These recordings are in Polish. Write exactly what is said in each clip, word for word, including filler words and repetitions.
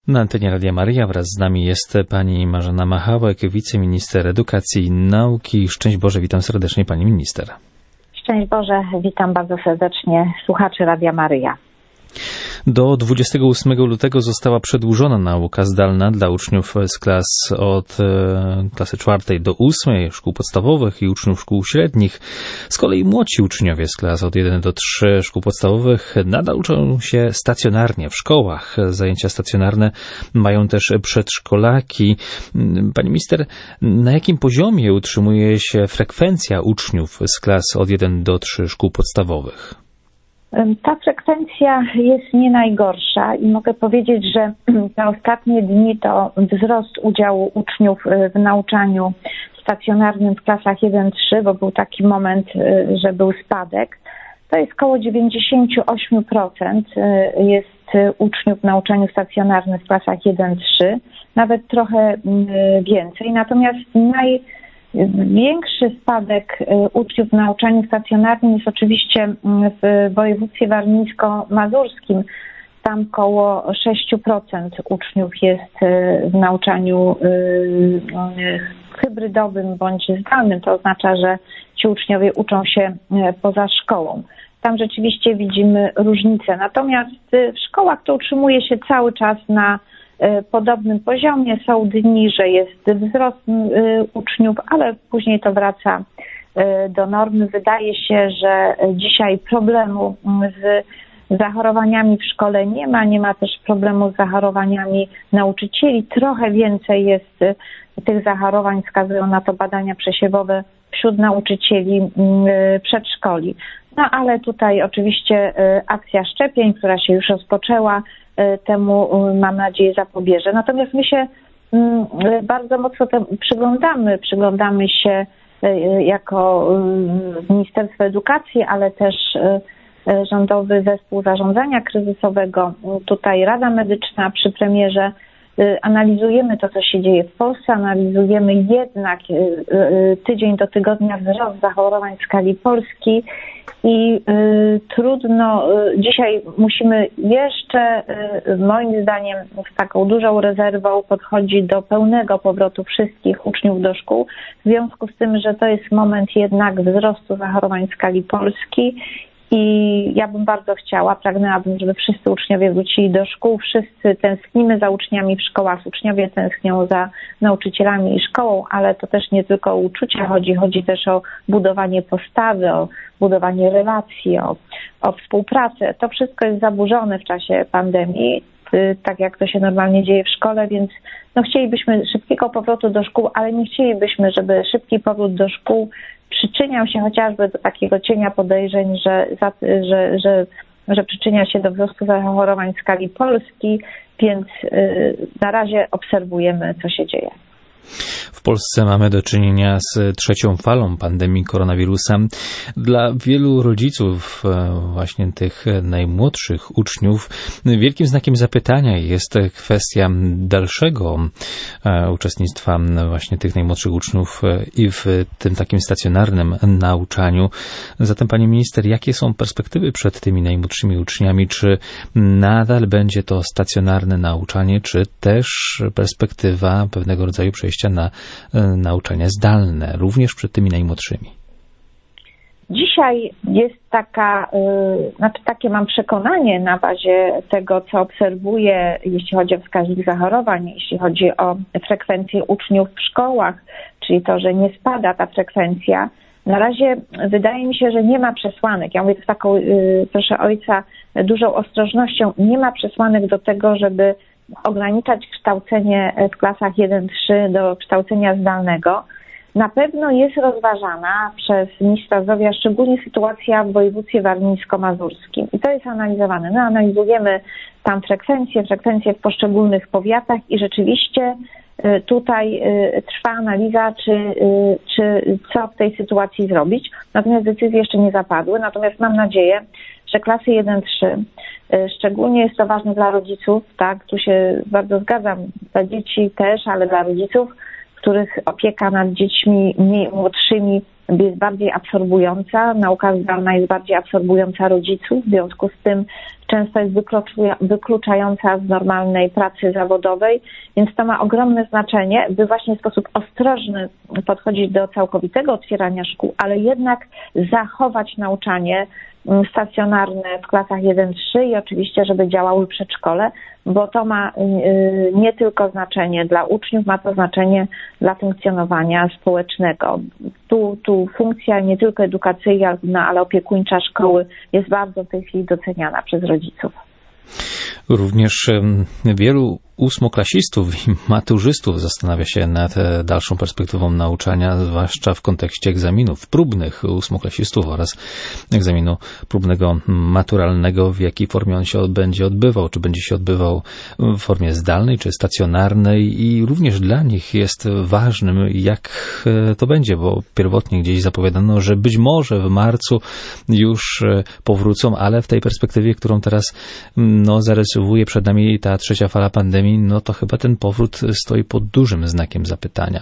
Na antenie Radia Maryja wraz z nami jest pani Marzena Machałek, wiceminister edukacji i nauki. Szczęść Boże, witam serdecznie pani minister. Szczęść Boże, witam bardzo serdecznie słuchaczy Radia Maryja. Do dwudziestego ósmego lutego została przedłużona nauka zdalna dla uczniów z klas od klasy czwartej do ósmej szkół podstawowych i uczniów szkół średnich. Z kolei młodsi uczniowie z klas od jeden do trzech szkół podstawowych nadal uczą się stacjonarnie w szkołach. Zajęcia stacjonarne mają też przedszkolaki. Pani minister, na jakim poziomie utrzymuje się frekwencja uczniów z klas od jeden do trzech szkół podstawowych? Ta frekwencja jest nie najgorsza i mogę powiedzieć, że te ostatnie dni to wzrost udziału uczniów w nauczaniu stacjonarnym w klasach jeden trzy, bo był taki moment, że był spadek. To jest około dziewięćdziesiąt osiem procent jest uczniów w nauczaniu stacjonarnym w klasach jeden trzy, nawet trochę więcej. Natomiast naj Większy spadek uczniów w nauczaniu stacjonarnym jest oczywiście w województwie warmińsko-mazurskim. Tam około sześć procent uczniów jest w nauczaniu hybrydowym bądź zdalnym. To oznacza, że ci uczniowie uczą się poza szkołą. Tam rzeczywiście widzimy różnicę. Natomiast w szkołach to utrzymuje się cały czas na podobnym poziomie. Są dni, że jest wzrost uczniów, ale później to wraca do normy. Wydaje się, że dzisiaj problemu z zachorowaniami w szkole nie ma. Nie ma też problemu z zachorowaniami nauczycieli. Trochę więcej jest tych zachorowań, wskazują na to badania przesiewowe wśród nauczycieli przedszkoli. No ale tutaj oczywiście akcja szczepień, która się już rozpoczęła, temu mam nadzieję zapobieże. Natomiast my się bardzo mocno temu przyglądamy, przyglądamy się jako Ministerstwo Edukacji, ale też Rządowy Zespół Zarządzania Kryzysowego, tutaj Rada Medyczna przy premierze. Analizujemy to, co się dzieje w Polsce, analizujemy jednak tydzień do tygodnia wzrost zachorowań w skali Polski i trudno, dzisiaj musimy jeszcze moim zdaniem z taką dużą rezerwą podchodzić do pełnego powrotu wszystkich uczniów do szkół, w związku z tym, że to jest moment jednak wzrostu zachorowań w skali Polski. I ja bym bardzo chciała, pragnęłabym, żeby wszyscy uczniowie wrócili do szkół. Wszyscy tęsknimy za uczniami w szkołach, uczniowie tęsknią za nauczycielami i szkołą, ale to też nie tylko o uczucia chodzi, chodzi też o budowanie postawy, o budowanie relacji, o, o współpracę. To wszystko jest zaburzone w czasie pandemii, tak jak to się normalnie dzieje w szkole, więc no chcielibyśmy szybkiego powrotu do szkół, ale nie chcielibyśmy, żeby szybki powrót do szkół przyczyniał się chociażby do takiego cienia podejrzeń, że, że, że, że przyczynia się do wzrostu zachorowań w skali Polski, więc na razie obserwujemy, co się dzieje. W Polsce mamy do czynienia z trzecią falą pandemii koronawirusa. Dla wielu rodziców, właśnie tych najmłodszych uczniów, wielkim znakiem zapytania jest kwestia dalszego uczestnictwa właśnie tych najmłodszych uczniów i w tym takim stacjonarnym nauczaniu. Zatem, pani minister, jakie są perspektywy przed tymi najmłodszymi uczniami? Czy nadal będzie to stacjonarne nauczanie, czy też perspektywa pewnego rodzaju przejścia na nauczanie zdalne, również przed tymi najmłodszymi? Dzisiaj jest taka, znaczy takie mam przekonanie na bazie tego, co obserwuję, jeśli chodzi o wskaźnik zachorowań, jeśli chodzi o frekwencję uczniów w szkołach, czyli to, że nie spada ta frekwencja. Na razie wydaje mi się, że nie ma przesłanek. Ja mówię to z taką, proszę ojca, dużą ostrożnością. Nie ma przesłanek do tego, żeby ograniczać kształcenie w klasach jeden trzy do kształcenia zdalnego. Na pewno jest rozważana przez ministra zdrowia szczególnie sytuacja w województwie warmińsko-mazurskim i to jest analizowane. My analizujemy tam frekwencję, frekwencję w poszczególnych powiatach i rzeczywiście tutaj trwa analiza, czy, czy co w tej sytuacji zrobić. Natomiast decyzje jeszcze nie zapadły. Natomiast mam nadzieję, że klasy jeden trzy, szczególnie jest to ważne dla rodziców, tak, tu się bardzo zgadzam, dla dzieci też, ale dla rodziców, których opieka nad dziećmi mniej młodszymi jest bardziej absorbująca, nauka zdalna jest bardziej absorbująca rodziców, w związku z tym często jest wykluczająca z normalnej pracy zawodowej, więc to ma ogromne znaczenie, by właśnie w sposób ostrożny podchodzić do całkowitego otwierania szkół, ale jednak zachować nauczanie stacjonarne w klasach jeden trzy i oczywiście, żeby działały przedszkole, bo to ma nie tylko znaczenie dla uczniów, ma to znaczenie dla funkcjonowania społecznego. Tu, tu funkcja nie tylko edukacyjna, ale opiekuńcza szkoły jest bardzo w tej chwili doceniana przez rodziców. Również wielu ósmoklasistów i maturzystów zastanawia się nad dalszą perspektywą nauczania, zwłaszcza w kontekście egzaminów próbnych ósmoklasistów oraz egzaminu próbnego maturalnego, w jakiej formie on się będzie odbywał, czy będzie się odbywał w formie zdalnej, czy stacjonarnej i również dla nich jest ważnym, jak to będzie, bo pierwotnie gdzieś zapowiadano, że być może w marcu już powrócą, ale w tej perspektywie, którą teraz no, zarysowuje przed nami ta trzecia fala pandemii, no to chyba ten powrót stoi pod dużym znakiem zapytania.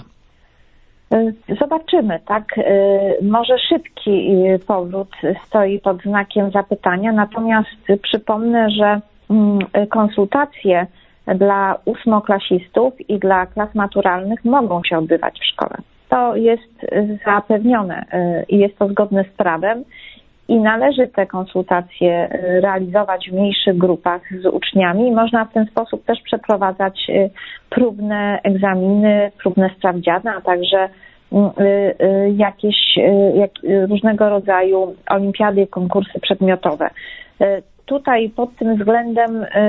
Zobaczymy, tak. Może szybki powrót stoi pod znakiem zapytania, natomiast przypomnę, że konsultacje dla ósmoklasistów i dla klas maturalnych mogą się odbywać w szkole. To jest zapewnione i jest to zgodne z prawem. I należy te konsultacje realizować w mniejszych grupach z uczniami. Można w ten sposób też przeprowadzać próbne egzaminy, próbne sprawdziany, a także jakieś jak, różnego rodzaju olimpiady, konkursy przedmiotowe. Tutaj pod tym względem y,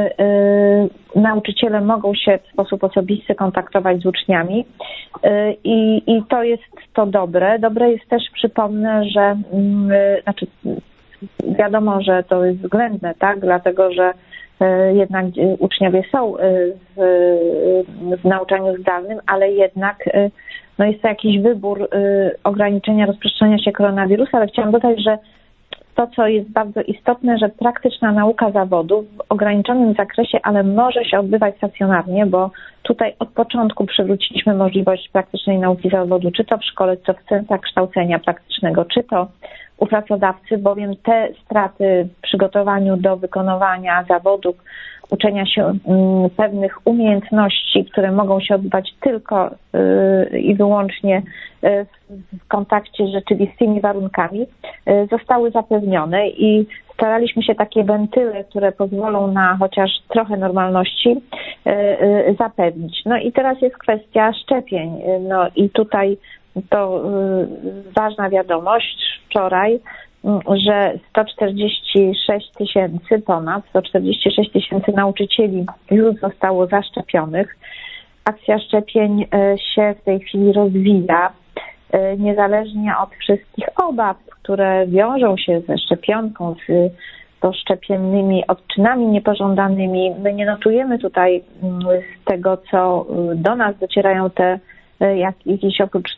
y, nauczyciele mogą się w sposób osobisty kontaktować z uczniami y, i to jest to dobre. Dobre jest też, przypomnę, że y, znaczy wiadomo, że to jest względne, tak, dlatego że y, jednak uczniowie są y, w, y, w nauczaniu zdalnym, ale jednak y, no jest to jakiś wybór y, ograniczenia rozprzestrzeniania się koronawirusa, ale chciałam dodać, że to, co jest bardzo istotne, że praktyczna nauka zawodu w ograniczonym zakresie, ale może się odbywać stacjonarnie, bo tutaj od początku przywróciliśmy możliwość praktycznej nauki zawodu, czy to w szkole, czy to w centrach kształcenia praktycznego, czy to u pracodawcy, bowiem te straty w przygotowaniu do wykonywania zawodów, uczenia się um, pewnych umiejętności, które mogą się odbywać tylko y, i wyłącznie y, w kontakcie z rzeczywistymi warunkami, y, zostały zapewnione i staraliśmy się takie wentyle, które pozwolą na chociaż trochę normalności y, y, zapewnić. No i teraz jest kwestia szczepień. No i tutaj to y, ważna wiadomość wczoraj, że sto czterdzieści sześć tysięcy, ponad sto czterdzieści sześć tysięcy nauczycieli już zostało zaszczepionych. Akcja szczepień się w tej chwili rozwija, niezależnie od wszystkich obaw, które wiążą się ze szczepionką, z doszczepiennymi odczynami niepożądanymi. My nie notujemy tutaj z tego, co do nas docierają te jak, jakieś oprócz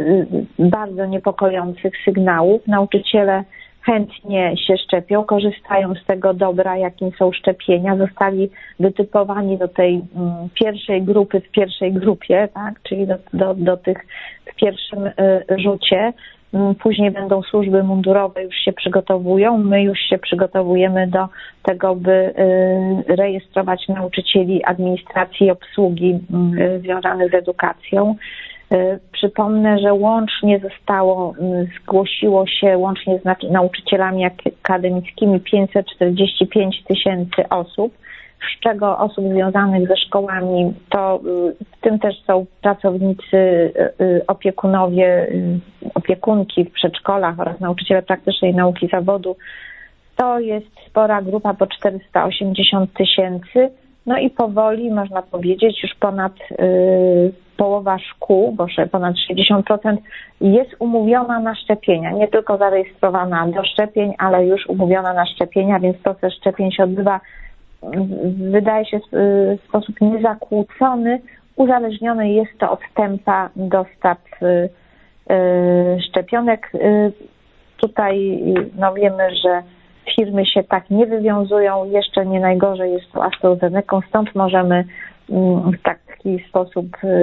bardzo niepokojących sygnałów. Nauczyciele chętnie się szczepią, korzystają z tego dobra, jakim są szczepienia. Zostali wytypowani do tej pierwszej grupy w pierwszej grupie, tak, czyli do, do, do tych w pierwszym rzucie. Później będą służby mundurowe, już się przygotowują. My już się przygotowujemy do tego, by rejestrować nauczycieli administracji i obsługi związanych z edukacją. Przypomnę, że łącznie zostało, zgłosiło się łącznie z nauczycielami akademickimi pięćset czterdzieści pięć tysięcy osób, z czego osób związanych ze szkołami, to w tym też są pracownicy, opiekunowie, opiekunki w przedszkolach oraz nauczyciele praktycznej nauki zawodu. To jest spora grupa, po czterysta osiemdziesiąt tysięcy. No i powoli, można powiedzieć, już ponad y, połowa szkół, bo ponad sześćdziesiąt procent jest umówiona na szczepienia. Nie tylko zarejestrowana do szczepień, ale już umówiona na szczepienia, więc proces szczepień się odbywa, wydaje się, w sposób niezakłócony. Uzależnione jest to od tempa dostaw y, y, szczepionek. Y, tutaj no, wiemy, że firmy się tak nie wywiązują. Jeszcze nie najgorzej jest to AstraZeneca, stąd możemy tak krótki sposób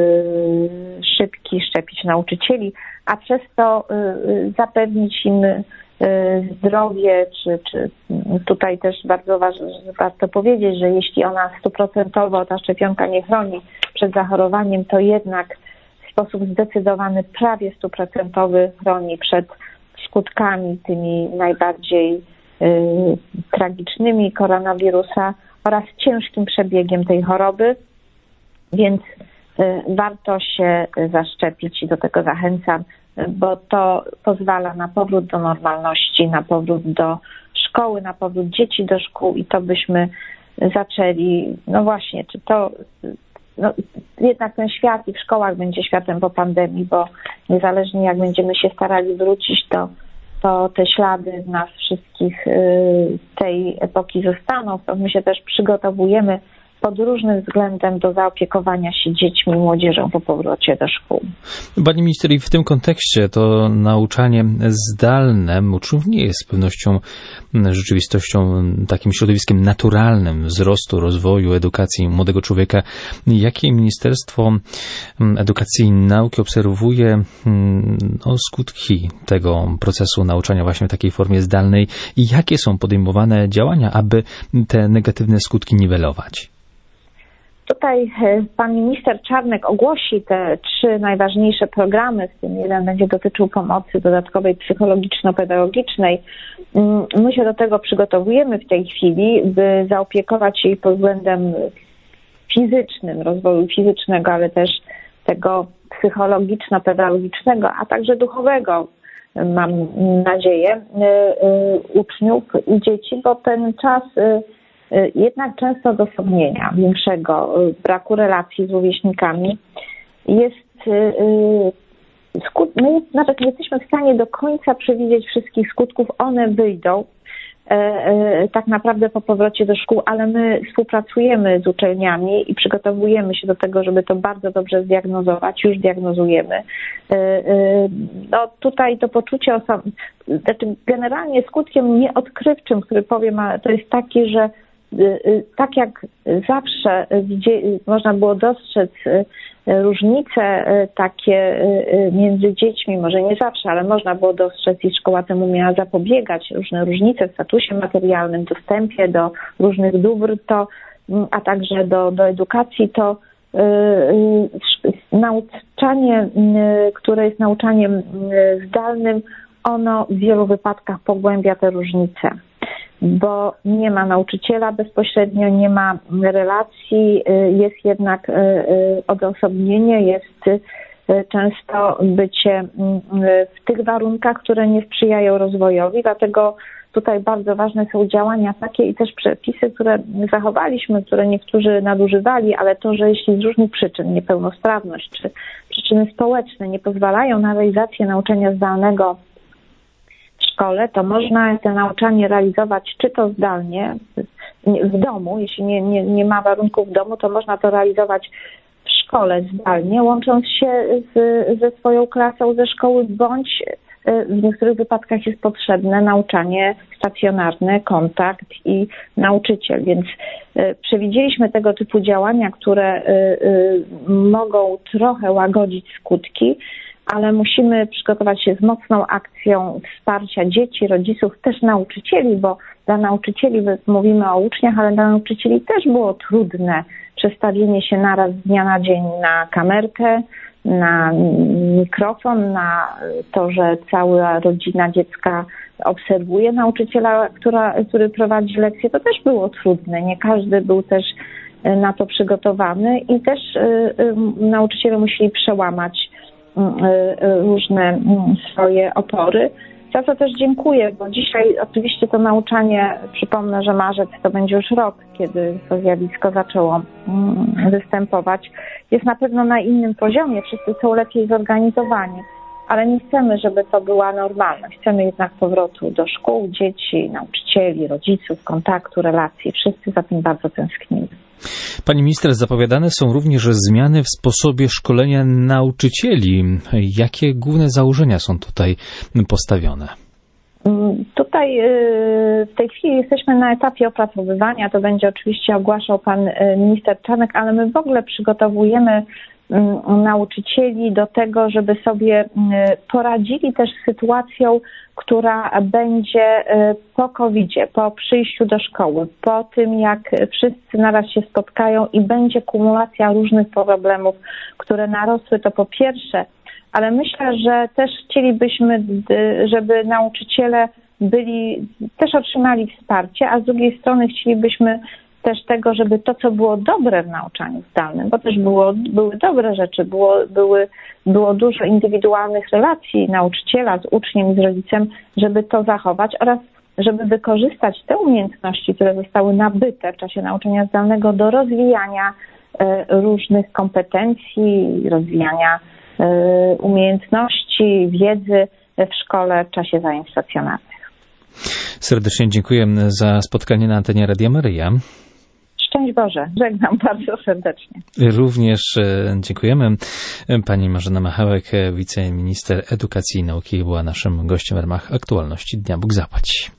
szybki szczepić nauczycieli, a przez to zapewnić im zdrowie, czy, czy tutaj też bardzo ważne, warto powiedzieć, że jeśli ona stuprocentowo, ta szczepionka nie chroni przed zachorowaniem, to jednak w sposób zdecydowany, prawie stuprocentowy chroni przed skutkami tymi najbardziej y, tragicznymi koronawirusa oraz ciężkim przebiegiem tej choroby, więc y, warto się zaszczepić i do tego zachęcam, bo to pozwala na powrót do normalności, na powrót do szkoły, na powrót dzieci do szkół i to byśmy zaczęli, no właśnie, czy to no, jednak ten świat i w szkołach będzie światem po pandemii, bo niezależnie jak będziemy się starali wrócić, to, to te ślady w nas wszystkich tej epoki zostaną, to my się też przygotowujemy pod różnym względem do zaopiekowania się dziećmi i młodzieżą po powrocie do szkół. Pani minister, i w tym kontekście to nauczanie zdalne uczniów nie jest z pewnością rzeczywistością, takim środowiskiem naturalnym wzrostu, rozwoju, edukacji młodego człowieka. Jakie Ministerstwo Edukacji i Nauki obserwuje no, skutki tego procesu nauczania właśnie w takiej formie zdalnej i jakie są podejmowane działania, aby te negatywne skutki niwelować? Tutaj pan minister Czarnek ogłosi te trzy najważniejsze programy, w tym jeden będzie dotyczył pomocy dodatkowej psychologiczno-pedagogicznej. My się do tego przygotowujemy w tej chwili, by zaopiekować się pod względem fizycznym, rozwoju fizycznego, ale też tego psychologiczno-pedagogicznego, a także duchowego, mam nadzieję, uczniów i dzieci, bo ten czas jednak często odosobnienia większego, braku relacji z rówieśnikami jest, my nawet nie jesteśmy w stanie do końca przewidzieć wszystkich skutków, one wyjdą tak naprawdę po powrocie do szkół, ale my współpracujemy z uczelniami i przygotowujemy się do tego, żeby to bardzo dobrze zdiagnozować, już diagnozujemy. No tutaj to poczucie osoby, znaczy generalnie skutkiem nieodkrywczym, który powiem, to jest taki, że tak jak zawsze można było dostrzec różnice takie między dziećmi, może nie zawsze, ale można było dostrzec i szkoła temu miała zapobiegać, różne różnice w statusie materialnym, dostępie do różnych dóbr, to, a także do, do edukacji, to nauczanie, które jest nauczaniem zdalnym, ono w wielu wypadkach pogłębia te różnice, bo nie ma nauczyciela bezpośrednio, nie ma relacji, jest jednak odosobnienie, jest często bycie w tych warunkach, które nie sprzyjają rozwojowi, dlatego tutaj bardzo ważne są działania takie i też przepisy, które zachowaliśmy, które niektórzy nadużywali, ale to, że jeśli z różnych przyczyn, niepełnosprawność czy przyczyny społeczne nie pozwalają na realizację nauczania zdalnego w szkole, to można to nauczanie realizować czy to zdalnie w domu, jeśli nie, nie, nie ma warunków w domu, to można to realizować w szkole zdalnie, łącząc się z, ze swoją klasą ze szkoły, bądź w niektórych wypadkach jest potrzebne nauczanie stacjonarne, kontakt i nauczyciel, więc przewidzieliśmy tego typu działania, które mogą trochę łagodzić skutki, ale musimy przygotować się z mocną akcją wsparcia dzieci, rodziców, też nauczycieli, bo dla nauczycieli, mówimy o uczniach, ale dla nauczycieli też było trudne przestawienie się naraz z dnia na dzień na kamerkę, na mikrofon, na to, że cała rodzina dziecka obserwuje nauczyciela, która, który prowadzi lekcje. To też było trudne. Nie każdy był też na to przygotowany i też nauczyciele musieli przełamać różne swoje opory. Za to też dziękuję, bo dzisiaj oczywiście to nauczanie, przypomnę, że marzec to będzie już rok, kiedy to zjawisko zaczęło występować, jest na pewno na innym poziomie, wszyscy są lepiej zorganizowani, ale nie chcemy, żeby to była normalność. Chcemy jednak powrotu do szkół, dzieci, nauczycieli, rodziców, kontaktu, relacji. Wszyscy za tym bardzo tęsknimy. Pani minister, zapowiadane są również zmiany w sposobie szkolenia nauczycieli. Jakie główne założenia są tutaj postawione? Tutaj w tej chwili jesteśmy na etapie opracowywania, to będzie oczywiście ogłaszał pan minister Czarnek, ale my w ogóle przygotowujemy nauczycieli do tego, żeby sobie poradzili też z sytuacją, która będzie po kowidzie, po przyjściu do szkoły, po tym jak wszyscy naraz się spotkają i będzie kumulacja różnych problemów, które narosły, to po pierwsze, ale myślę, że też chcielibyśmy, żeby nauczyciele byli, też otrzymali wsparcie, a z drugiej strony chcielibyśmy też tego, żeby to, co było dobre w nauczaniu zdalnym, bo też było, były dobre rzeczy, było, były, było dużo indywidualnych relacji nauczyciela z uczniem i z rodzicem, żeby to zachować oraz żeby wykorzystać te umiejętności, które zostały nabyte w czasie nauczania zdalnego do rozwijania różnych kompetencji, rozwijania umiejętności, wiedzy w szkole w czasie zajęć stacjonarnych. Serdecznie dziękuję za spotkanie na antenie Radia Maryja. Szczęść Boże, żegnam bardzo serdecznie. Również dziękujemy. Pani Marzena Machałek, wiceminister edukacji i nauki, była naszym gościem w ramach aktualności Dnia Bóg zapłać.